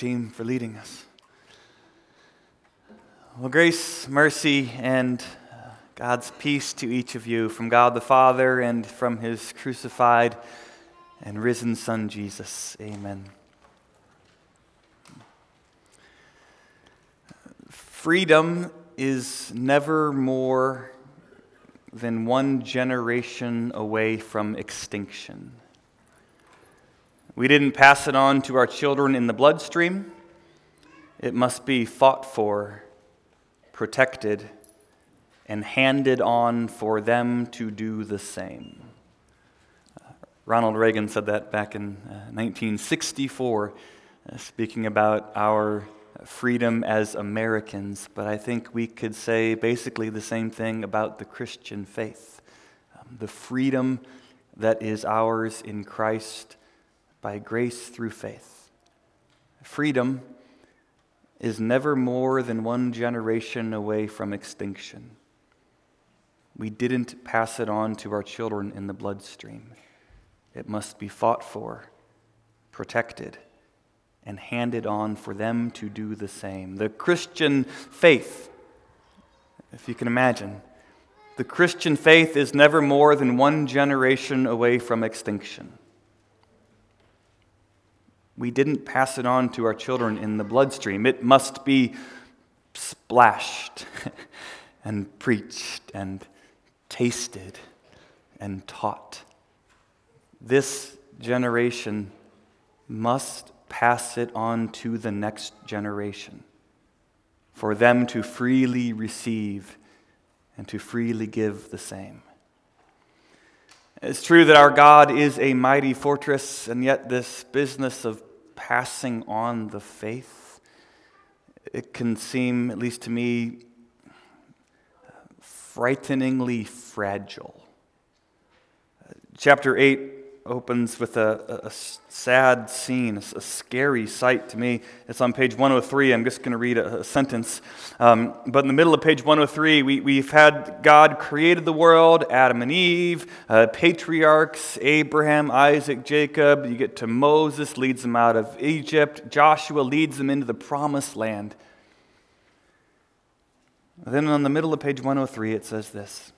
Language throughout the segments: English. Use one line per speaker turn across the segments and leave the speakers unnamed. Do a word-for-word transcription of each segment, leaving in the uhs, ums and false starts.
Team for leading us. Well, grace, mercy, and God's peace to each of you from God the Father and from His crucified and risen Son, Jesus. Amen. Freedom is never more than one generation away from extinction. We didn't pass it on to our children in the bloodstream. It must be fought for, protected, and handed on for them to do the same. Uh, Ronald Reagan said that back in uh, nineteen sixty-four, uh, speaking about our freedom as Americans, but I think we could say basically the same thing about the Christian faith. Um, the freedom that is ours in Christ by grace through faith. Freedom is never more than one generation away from extinction. We didn't pass it on to our children in the bloodstream. It must be fought for, protected, and handed on for them to do the same. The Christian faith, if you can imagine, the Christian faith is never more than one generation away from extinction. We didn't pass it on to our children in the bloodstream. It must be splashed and preached and tasted and taught. This generation must pass it on to the next generation for them to freely receive and to freely give the same. It's true that our God is a mighty fortress, and yet this business of passing on the faith, it can seem, at least to me, frighteningly fragile. Chapter eight opens with a, a sad scene, a scary sight to me. It's on page one oh three. I'm just going to read a, a sentence. Um, but in the middle of page one oh three, we, we've had God created the world, Adam and Eve, uh, patriarchs, Abraham, Isaac, Jacob. You get to Moses, leads them out of Egypt. Joshua leads them into the promised land. Then on the middle of page one oh three, it says this: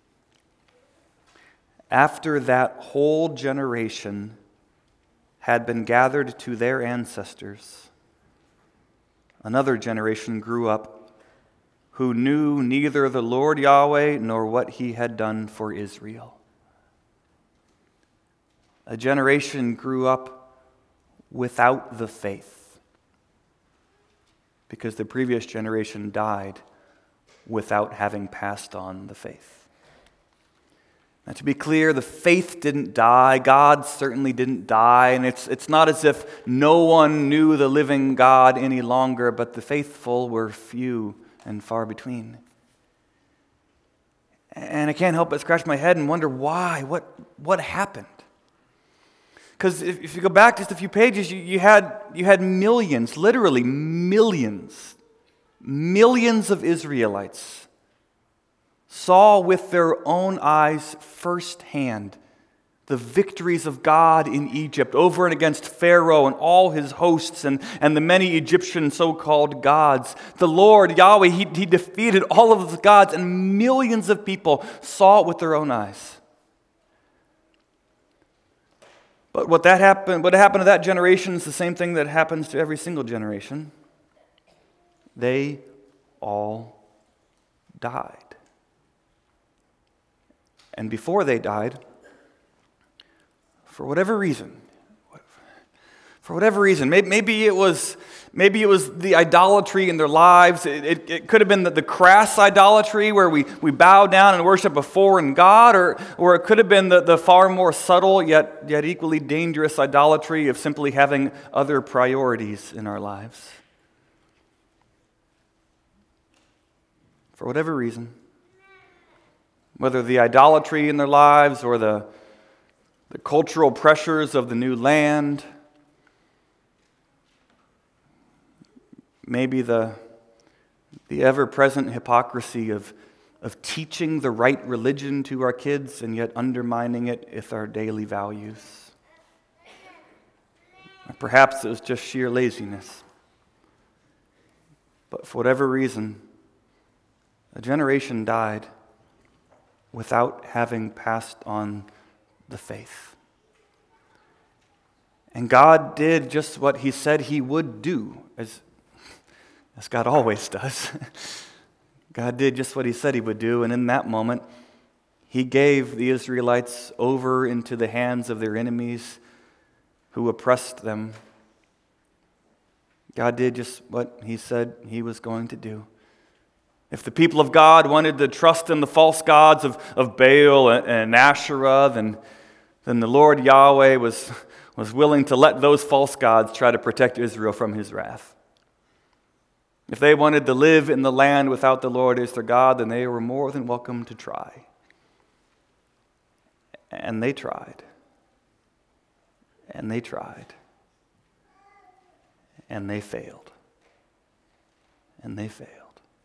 after that whole generation had been gathered to their ancestors, another generation grew up who knew neither the Lord Yahweh nor what He had done for Israel. A generation grew up without the faith because the previous generation died without having passed on the faith. Now, to be clear, the faith didn't die. God certainly didn't die. And it's, it's not as if no one knew the living God any longer, but the faithful were few and far between. And I can't help but scratch my head and wonder why. What, what happened? Because if, if you go back just a few pages, you, you, had, you had millions, literally millions, millions of Israelites saw with their own eyes firsthand the victories of God in Egypt over and against Pharaoh and all his hosts and, and the many Egyptian so-called gods. The Lord, Yahweh, he, he defeated all of those gods, and millions of people saw it with their own eyes. But what that happened, what happened to that generation is the same thing that happens to every single generation. They all died. And before they died, for whatever reason, for whatever reason, maybe, maybe it was maybe it was the idolatry in their lives. It, it, it could have been the, the crass idolatry where we, we bow down and worship a foreign god, or, or it could have been the, the far more subtle yet, yet equally dangerous idolatry of simply having other priorities in our lives. For whatever reason, whether the idolatry in their lives or the, the cultural pressures of the new land, maybe the, the ever-present hypocrisy of, of teaching the right religion to our kids and yet undermining it with our daily values. Or perhaps it was just sheer laziness. But for whatever reason, a generation died without having passed on the faith. And God did just what he said he would do, as, as God always does. God did just what he said he would do, and in that moment, he gave the Israelites over into the hands of their enemies who oppressed them. God did just what he said he was going to do. If the people of God wanted to trust in the false gods of, of Baal and, and Asherah, then, then the Lord Yahweh was, was willing to let those false gods try to protect Israel from his wrath. If they wanted to live in the land without the Lord as their God, then they were more than welcome to try. And they tried. And they tried. And they failed. And they failed.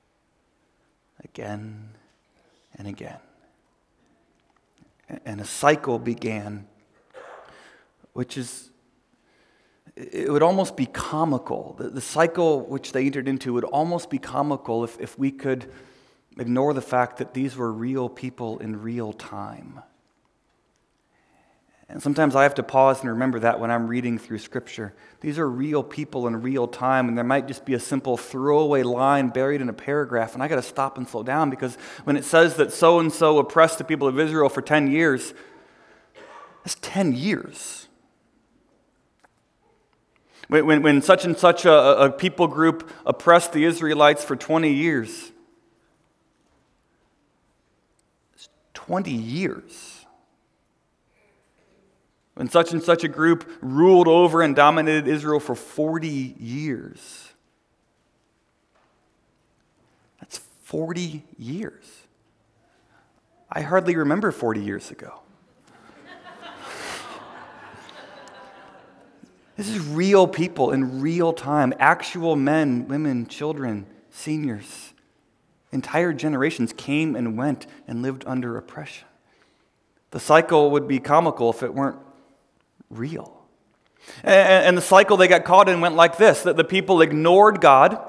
Again and again. And a cycle began, which is, it would almost be comical. The, the cycle which they entered into would almost be comical if, if we could ignore the fact that these were real people in real time. And sometimes I have to pause and remember that when I'm reading through Scripture. These are real people in real time, and there might just be a simple throwaway line buried in a paragraph, and I got to stop and slow down, because when it says that so-and-so oppressed the people of Israel for ten years, that's ten years. When, when, when such and such a, a people group oppressed the Israelites for twenty years, it's twenty years. When such and such a group ruled over and dominated Israel for forty years. That's forty years. I hardly remember forty years ago. This is real people in real time. Actual men, women, children, seniors. Entire generations came and went and lived under oppression. The cycle would be comical if it weren't real. And the cycle they got caught in went like this, that the people ignored God.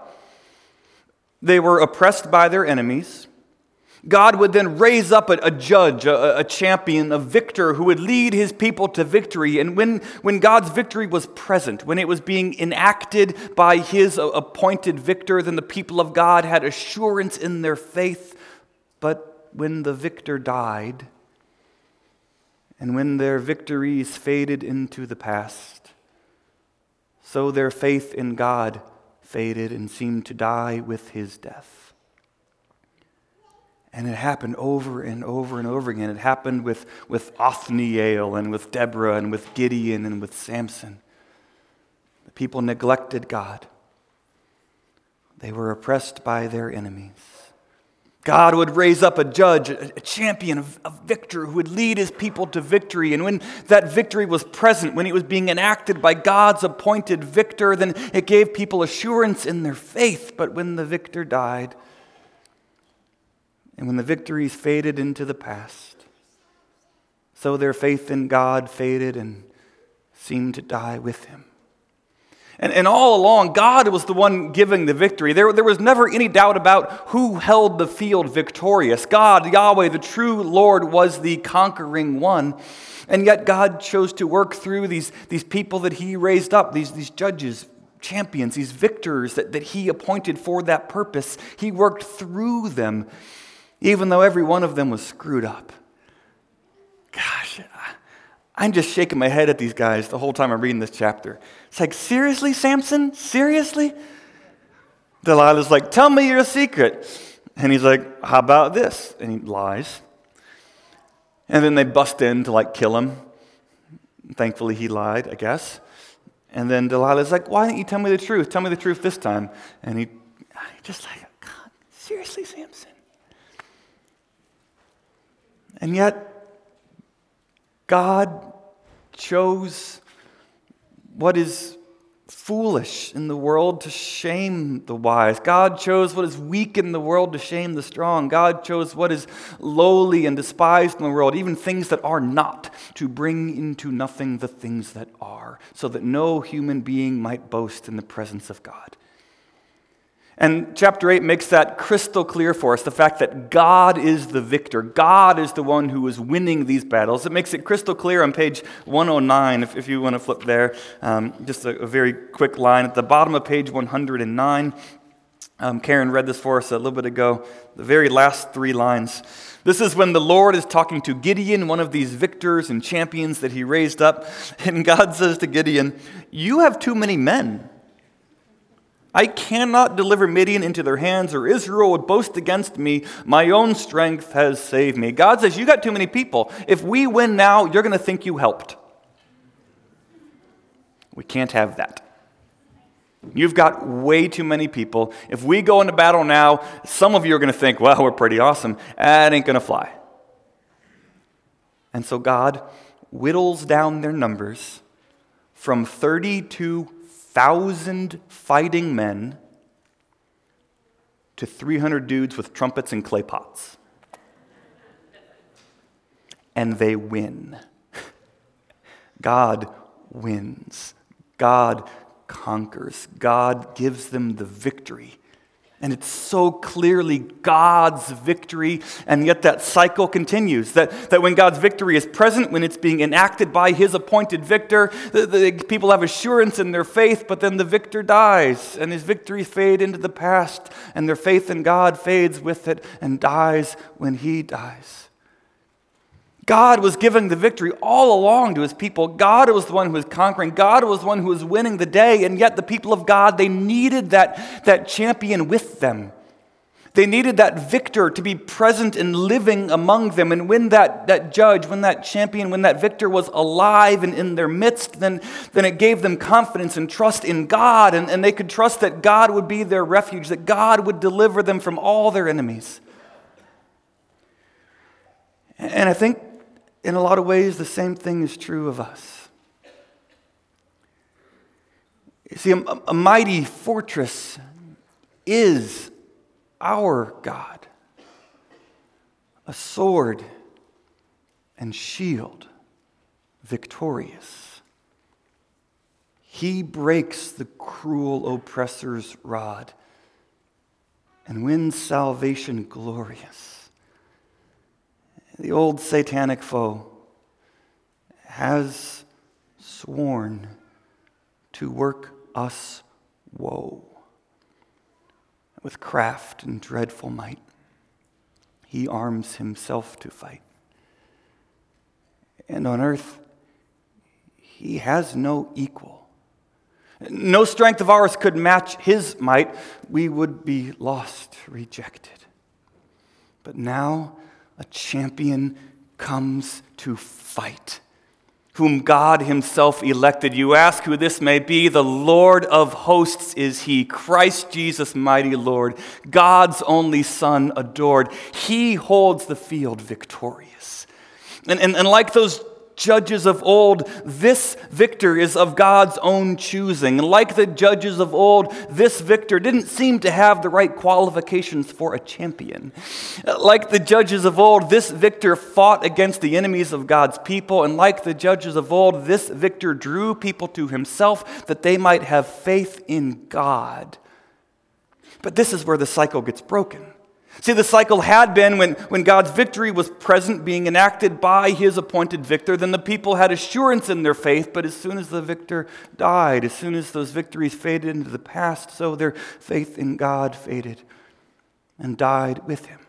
They were oppressed by their enemies. God would then raise up a, a judge, a, a champion, a victor who would lead his people to victory. And when, when God's victory was present, when it was being enacted by his appointed victor, then the people of God had assurance in their faith. But when the victor died, and when their victories faded into the past, so their faith in God faded and seemed to die with his death. And it happened over and over and over again. It happened with, with Othniel and with Deborah and with Gideon and with Samson. The people neglected God. They were oppressed by their enemies. God would raise up a judge, a champion, a victor who would lead his people to victory. And when that victory was present, when it was being enacted by God's appointed victor, then it gave people assurance in their faith. But when the victor died, and when the victories faded into the past, so their faith in God faded and seemed to die with him. And, and all along, God was the one giving the victory. There, there was never any doubt about who held the field victorious. God, Yahweh, the true Lord, was the conquering one. And yet God chose to work through these, these people that he raised up, these, these judges, champions, these victors that, that he appointed for that purpose. He worked through them, even though every one of them was screwed up. Gosh, I'm just shaking my head at these guys the whole time I'm reading this chapter. It's like, seriously, Samson? Seriously? Delilah's like, tell me your secret. And he's like, how about this? And he lies. And then they bust in to like kill him. Thankfully he lied, I guess. And then Delilah's like, why didn't you tell me the truth? Tell me the truth this time. And he just like, God, seriously, Samson? And yet, God chose what is foolish in the world to shame the wise. God chose what is weak in the world to shame the strong. God chose what is lowly and despised in the world, even things that are not, to bring into nothing the things that are, so that no human being might boast in the presence of God. And chapter eight makes that crystal clear for us, the fact that God is the victor. God is the one who is winning these battles. It makes it crystal clear on page one oh nine, if, if you want to flip there. Um, just a, a very quick line. At the bottom of page one hundred nine, um, Karen read this for us a little bit ago, the very last three lines. This is when the Lord is talking to Gideon, one of these victors and champions that he raised up. And God says to Gideon, "You have too many men. I cannot deliver Midian into their hands, or Israel would boast against me. My own strength has saved me." God says, you got too many people. If we win now, you're going to think you helped. We can't have that. You've got way too many people. If we go into battle now, some of you are going to think, well, we're pretty awesome. That ain't going to fly. And so God whittles down their numbers from thirty-two thousand fighting men to three hundred dudes with trumpets and clay pots. And they win. God wins. God conquers. God gives them the victory. And it's so clearly God's victory, and yet that cycle continues. That, that when God's victory is present, when it's being enacted by His appointed victor, the, the people have assurance in their faith, but then the victor dies, and his victories fade into the past, and their faith in God fades with it and dies when He dies. God was giving the victory all along to His people. God was the one who was conquering. God was the one who was winning the day. And yet the people of God, they needed that, that champion with them. They needed that victor to be present and living among them. And when that, that judge, when that champion, when that victor was alive and in their midst, then, then it gave them confidence and trust in God. And, and they could trust that God would be their refuge, that God would deliver them from all their enemies. And I think in a lot of ways, the same thing is true of us. You see, a, a mighty fortress is our God, a sword and shield, victorious. He breaks the cruel oppressor's rod and wins salvation glorious. The old satanic foe has sworn to work us woe. With craft and dreadful might, he arms himself to fight. And on earth, he has no equal. No strength of ours could match his might. We would be lost, rejected. But now, a champion comes to fight, whom God Himself elected. You ask who this may be. The Lord of hosts is He, Christ Jesus, mighty Lord, God's only Son adored. He holds the field victorious. And, and, and like those judges of old, this victor is of God's own choosing. And like the judges of old, this victor didn't seem to have the right qualifications for a champion. Like the judges of old, this victor fought against the enemies of God's people. And like the judges of old, this victor drew people to himself that they might have faith in God. But this is where the cycle gets broken. See, the cycle had been when, when God's victory was present, being enacted by His appointed victor, then the people had assurance in their faith, but as soon as the victor died, as soon as those victories faded into the past, so their faith in God faded and died with Him.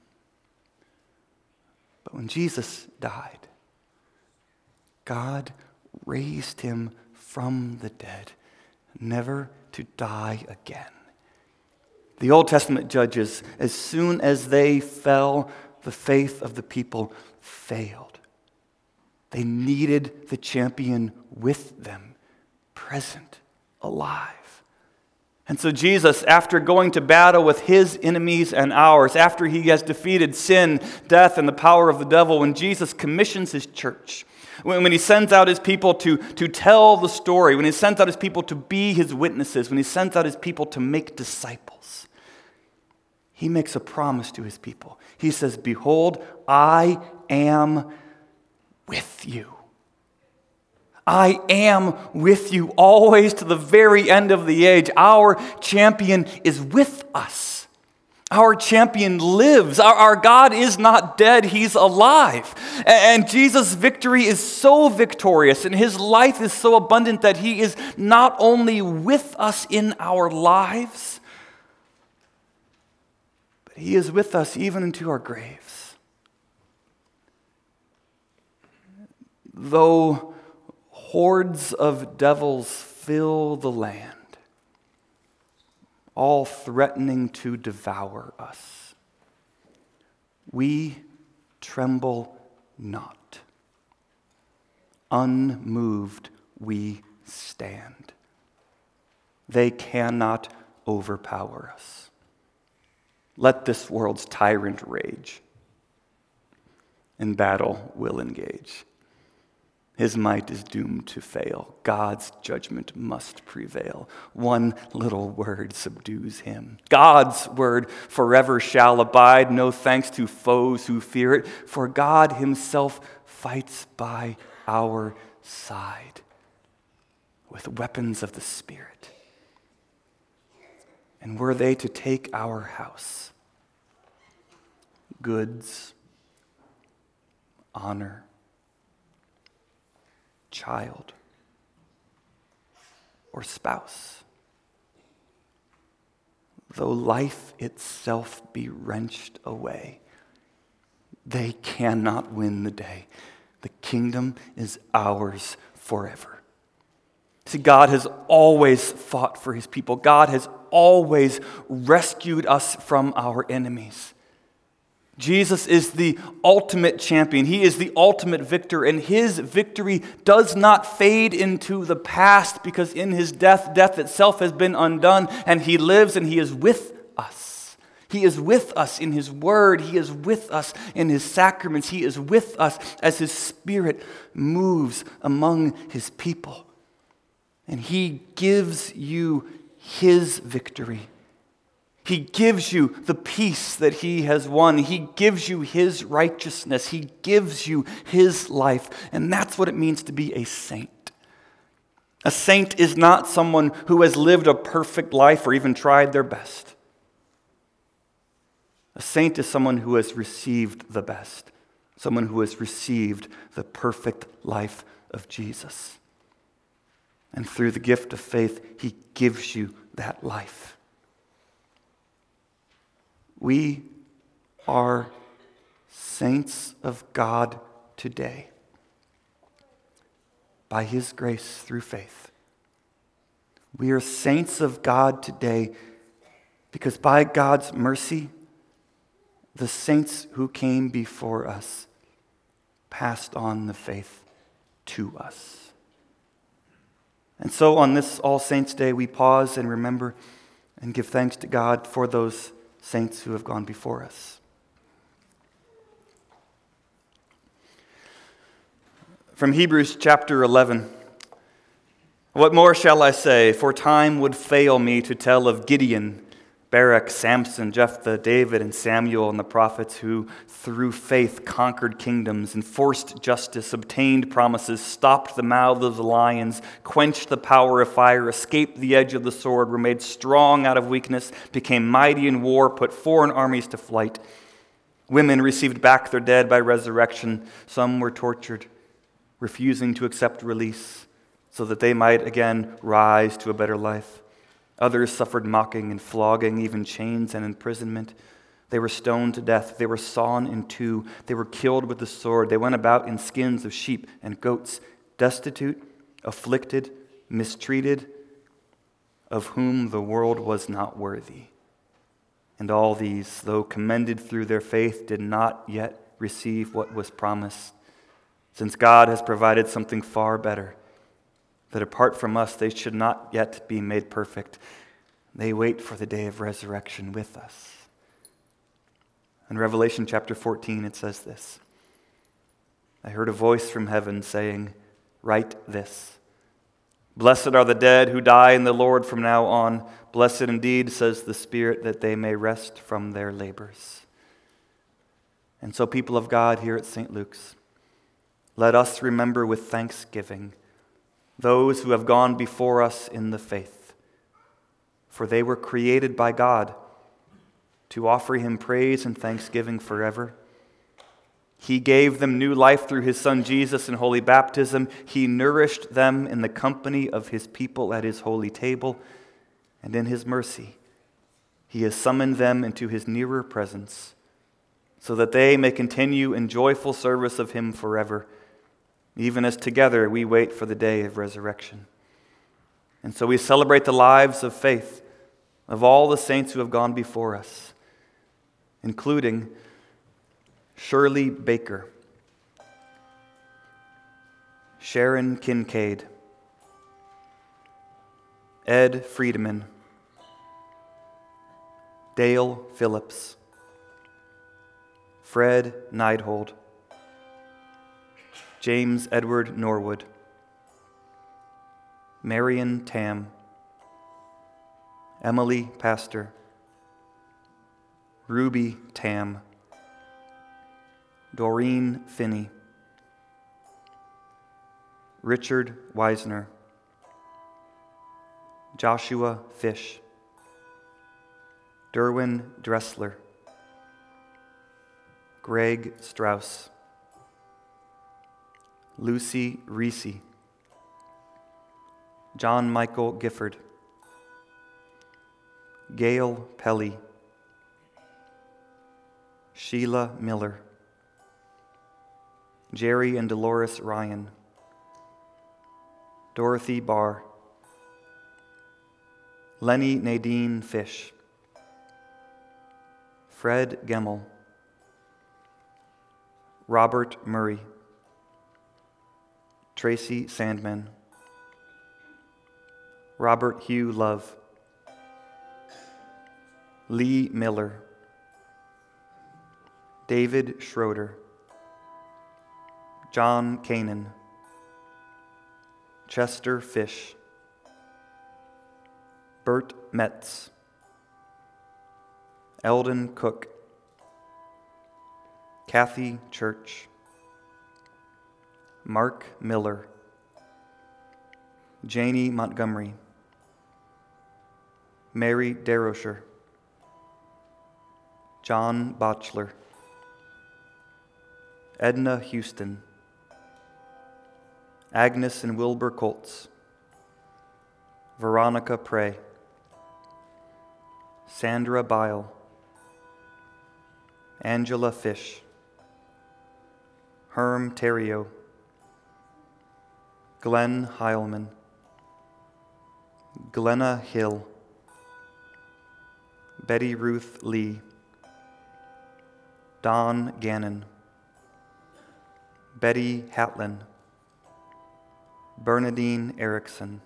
But when Jesus died, God raised Him from the dead, never to die again. The Old Testament judges, as soon as they fell, the faith of the people failed. They needed the champion with them, present, alive. And so Jesus, after going to battle with His enemies and ours, after He has defeated sin, death, and the power of the devil, when Jesus commissions His church, when He sends out His people to, to tell the story, when He sends out His people to be His witnesses, when He sends out His people to make disciples, He makes a promise to His people. He says, "Behold, I am with you. I am with you always to the very end of the age. Our champion is with us. Our champion lives. Our, our God is not dead, he's alive. And, and Jesus' victory is so victorious and his life is so abundant that he is not only with us in our lives, but he is with us even into our graves. Though hordes of devils fill the land, all threatening to devour us, we tremble not. Unmoved we stand. They cannot overpower us. Let this world's tyrant rage. In battle we'll engage. His might is doomed to fail. God's judgment must prevail. One little word subdues him. God's word forever shall abide. No thanks to foes who fear it, for God himself fights by our side with weapons of the Spirit. And were they to take our house, goods, honor, child, or spouse, though life itself be wrenched away, they cannot win the day. The kingdom is ours forever. See, God has always fought for his people. God has always rescued us from our enemies. Jesus is the ultimate champion. He is the ultimate victor, and his victory does not fade into the past because in his death, death itself has been undone, and he lives and he is with us. He is with us in his word. He is with us in his sacraments. He is with us as his Spirit moves among his people. And he gives you his victory. He gives you the peace that he has won. He gives you his righteousness. He gives you his life. And that's what it means to be a saint. A saint is not someone who has lived a perfect life or even tried their best. A saint is someone who has received the best, someone who has received the perfect life of Jesus. And through the gift of faith, he gives you that life. We are saints of God today by his grace through faith. We are saints of God today because by God's mercy, the saints who came before us passed on the faith to us. And so on this All Saints' Day, we pause and remember and give thanks to God for those saints who have gone before us. From Hebrews chapter eleven. What more shall I say? For time would fail me to tell of Gideon, Barak, Samson, Jephthah, David, and Samuel, and the prophets who, through faith, conquered kingdoms, enforced justice, obtained promises, stopped the mouths of the lions, quenched the power of fire, escaped the edge of the sword, were made strong out of weakness, became mighty in war, put foreign armies to flight. Women received back their dead by resurrection. Some were tortured, refusing to accept release, so that they might again rise to a better life. Others suffered mocking and flogging, even chains and imprisonment. They were stoned to death. They were sawn in two. They were killed with the sword. They went about in skins of sheep and goats, destitute, afflicted, mistreated, of whom the world was not worthy. And all these, though commended through their faith, did not yet receive what was promised, since God has provided something far better, that apart from us they should not yet be made perfect. They wait for the day of resurrection with us. In Revelation chapter fourteen, it says this: I heard a voice from heaven saying, write this: blessed are the dead who die in the Lord from now on. Blessed indeed, says the Spirit, that they may rest from their labors. And so, people of God here at Saint Luke's, let us remember with thanksgiving those who have gone before us in the faith. For they were created by God to offer him praise and thanksgiving forever. He gave them new life through his Son Jesus in holy baptism. He nourished them in the company of his people at his holy table. And in his mercy, he has summoned them into his nearer presence, so that they may continue in joyful service of him forever, even as together we wait for the day of resurrection. And so we celebrate the lives of faith of all the saints who have gone before us, including Shirley Baker, Sharon Kincaid, Ed Friedemann, Dale Phillips, Fred Neidhold, James Edward Norwood, Marion Tam, Emily Pastor, Ruby Tam, Doreen Finney, Richard Weisner, Joshua Fish, Derwin Dressler, Greg Strauss, Lucy Reese, John Michael Gifford, Gail Pelly, Sheila Miller, Jerry and Dolores Ryan, Dorothy Barr, Lenny Nadine Fish, Fred Gemmel, Robert Murray, Tracy Sandman, Robert Hugh Love, Lee Miller, David Schroeder, John Kanan, Chester Fish, Bert Metz, Eldon Cook, Kathy Church, Mark Miller, Janie Montgomery, Mary Derosher, John Botchler, Edna Houston, Agnes and Wilbur Colts, Veronica Prey, Sandra Bile, Angela Fish, Herm Terrio, Glenn Heilman, Glenna Hill, Betty Ruth Lee, Don Gannon, Betty Hatlin, Bernadine Erickson,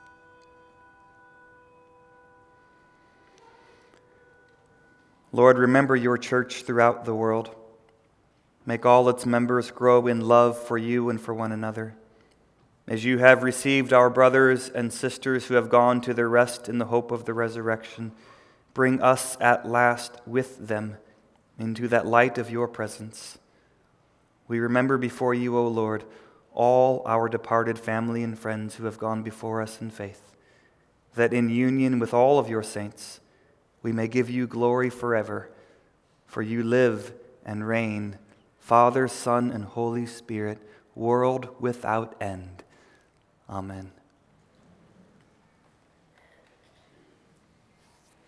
Lord, remember your church throughout the world. Make all its members grow in love for you and for one another. As you have received our brothers and sisters who have gone to their rest in the hope of the resurrection, bring us at last with them into that light of your presence. We remember before you, O Lord, all our departed family and friends who have gone before us in faith, that in union with all of your saints, we may give you glory forever, for you live and reign, Father, Son, and Holy Spirit, world without end. Amen.